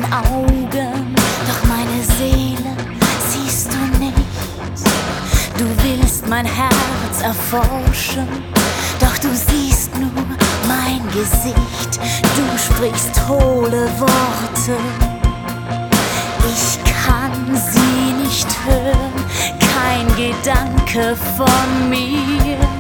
Augen, doch meine Seele siehst du nicht. Du willst mein Herz erforschen, doch du siehst nur mein Gesicht. Du sprichst hohle Worte, ich kann sie nicht hören, kein Gedanke von mir